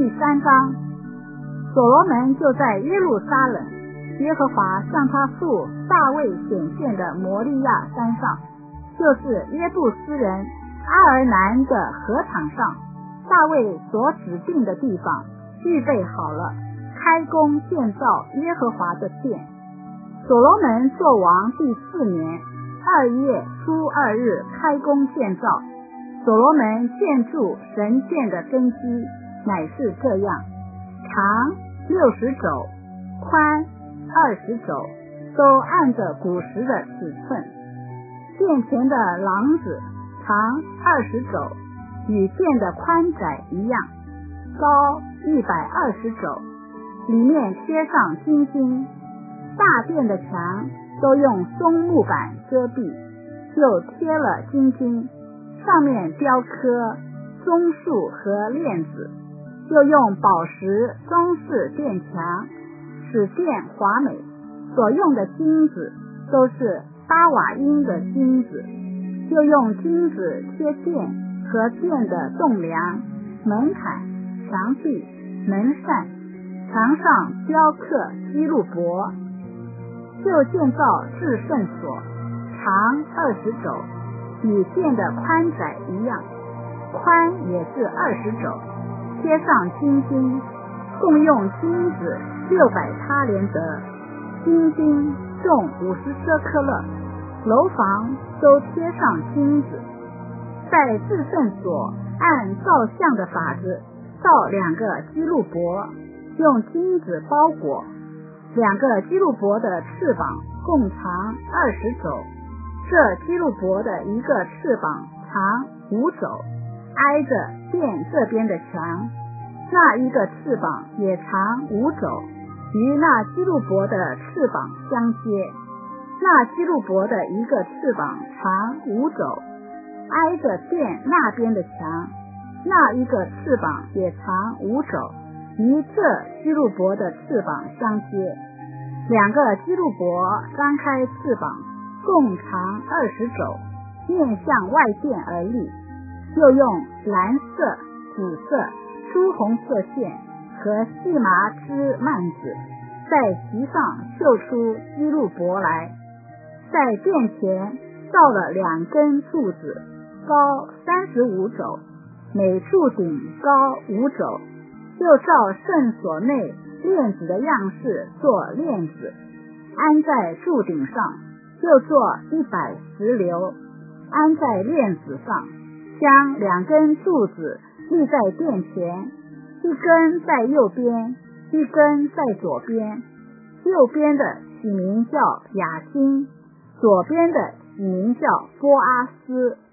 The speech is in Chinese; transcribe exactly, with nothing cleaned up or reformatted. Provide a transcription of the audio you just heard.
第三章，所罗门就在耶路撒冷，耶和华向他父大卫显现的摩利亚山上，就是耶布斯人阿尔南的禾场上，大卫所指定的地方，预备好了，开工建造耶和华的殿。所罗门作王第四年二月初二日开工建造。所罗门建筑神殿的根基乃是这样：长六十肘，宽二十肘，都按着古时的尺寸。殿前的廊子长二十肘，与殿的宽窄一样，高一百二十肘，里面贴上金金。大殿的墙都用松木板遮蔽，又贴了金金，上面雕刻松树和链子，又用宝石装饰殿墙，使殿华美。所用的金子都是巴瓦因的金子，又用金子贴殿和殿的栋梁、门槛、墙壁、门扇，墙上雕刻基路伯。就建造至圣所，长二十肘，与殿的宽窄一样，宽也是二十肘，贴上金金，共用金子六百他连得，金金重五十舍克勒，楼房都贴上金子。在至圣所按造像的法子造两个基路伯，用金子包裹。两个基路伯的翅膀共长二十肘，这基路伯的一个翅膀长五肘，挨着殿这边的墙，那一个翅膀也长五肘，与那基路伯的翅膀相接。那基路伯的一个翅膀长五肘，挨着殿那边的墙，那一个翅膀也长五肘，与这基路伯的翅膀相接。两个基路伯张开翅膀，共长二十肘，面向外殿而立，又用蓝色、紫色、朱红色线和细麻织幔子在席上绣出基路伯来。在殿前造了两根柱子，高三十五肘，每柱顶高五肘，又照圣所内链子的样式做链子，安在柱顶上，又做一百石榴，安在链子上，将两根柱子立在殿前，一根在右边，一根在左边。右边的起名叫雅金，左边的起名叫波阿斯。